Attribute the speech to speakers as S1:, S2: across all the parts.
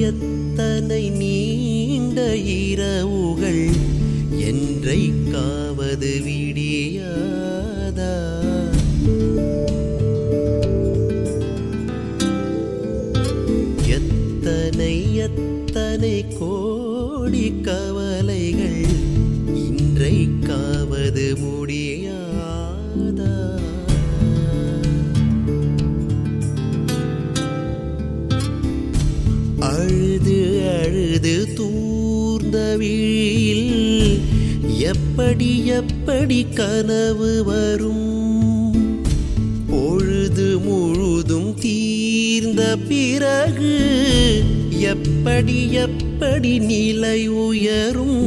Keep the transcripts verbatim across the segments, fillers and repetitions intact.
S1: எத்தனை நீண்ட இரவுகள் என்றைக்காவது விடியாதா? எத்தனை எத்தனை கோடி கவலைகள் இன்றைக்காவது முடியாதா? அழுது அழுது தூர்ந்த விழியில் எப்படி எப்படி கனவு வரும்? பொழுது முழுதும் தீர்ந்த பிறகு எப்படி எப்படி நிலை உயரும்?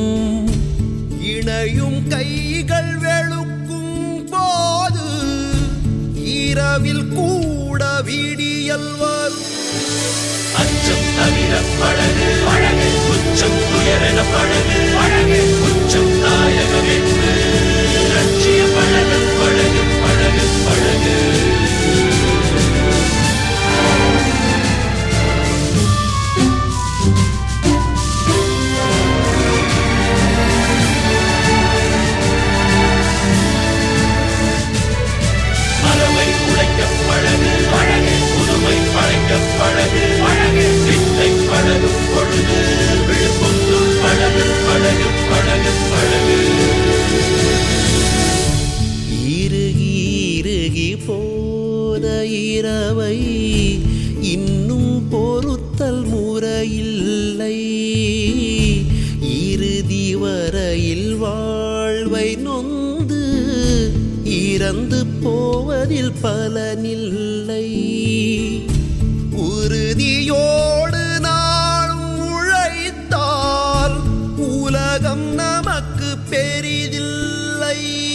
S1: இணையும் கைகள் வெளுக்கும் போது இரவில் கூட விடியல் வரும்.
S2: அச்சம் தவிர பழகு பழகு உச்சம் துயரென பழகு பழகு உச்சம் நாயகம் என்று லட்சிய பழகு பழகு பழகு பழகு. மரமை உழைக்க பழகு பழகு புதுமை பழைக்க பழகு பழகு வித்தை பழகும் பொழுது விழுப்புந்து பழகு பழகு பழகு பழகு.
S1: இறுகி இறுகி போன இரவை இன்னும் பொறுத்தல் முறையில்லை. இறுதி வரையில் வாழ்வை நொந்து இறந்து போவதில் பலனில்லை. உறுதியோடு நாளும் உழைத்தால் உலகம் நமக்கு பெரிதில்லை.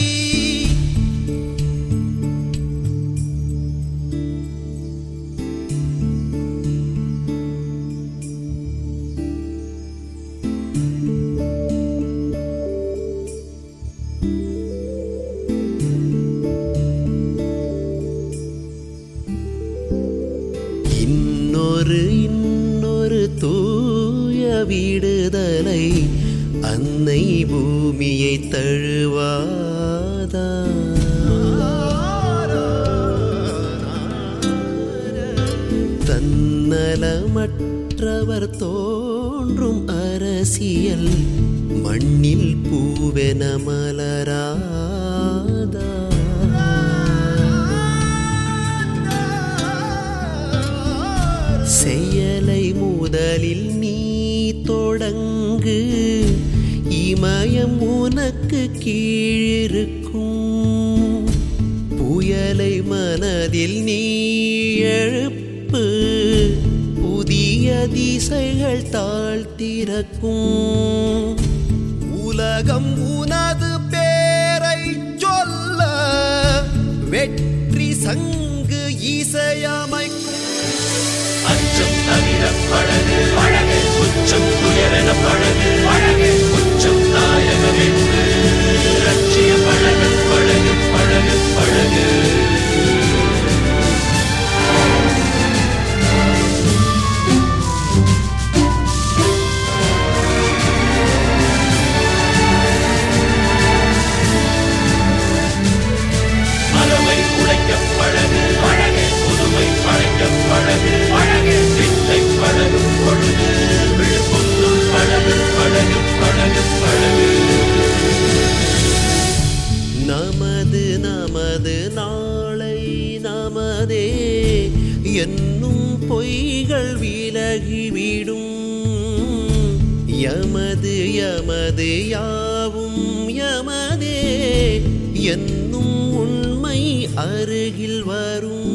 S1: இன்னொரு இன்னொரு தூய விடுதலை அன்னை பூமியை தழுவாதா? தன்னலமற்றவர் தோன்றும் அரசியல் மண்ணில் பூவென மலராதா? செயலை முதலில் நீ தொடங்கு, இமயம் உனக்கு கீழிருக்கும். புயலை மனதில் நீ எழுப்பு, புதிய திசைகள் தாழ்த்திறக்கும். உலகம் உனது பேரை சொல்ல வெற்றி சங்கு இசையமைக்கும்.
S2: அச்சம் தவிர பழகு பழகு உச்சம் துயரென பழகு பழகு உச்சம் நாயகம் என்று லட்சிய பழகு பழகு பழகு பழகு. மரமை உழைக்க பழகு பழகு புதுமை பழைக்க பழகு பழகு வித்தை பழகும் பொழுது விழுப்புந்து பழகு பழகு பழகு பழகு.
S1: நமது நமது நாளை நமதே என்னும் பொய்கள் விலகிவிடும். யமது யமது யாவும் யமதே என்னும் உண்மை அருகில் வரும்.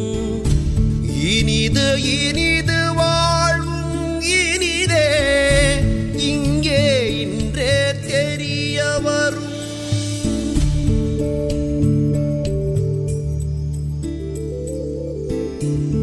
S1: இனிது இனிது வாழ்வும் இனிதே இங்கே இன்றே தெரிய வரும். Thank you.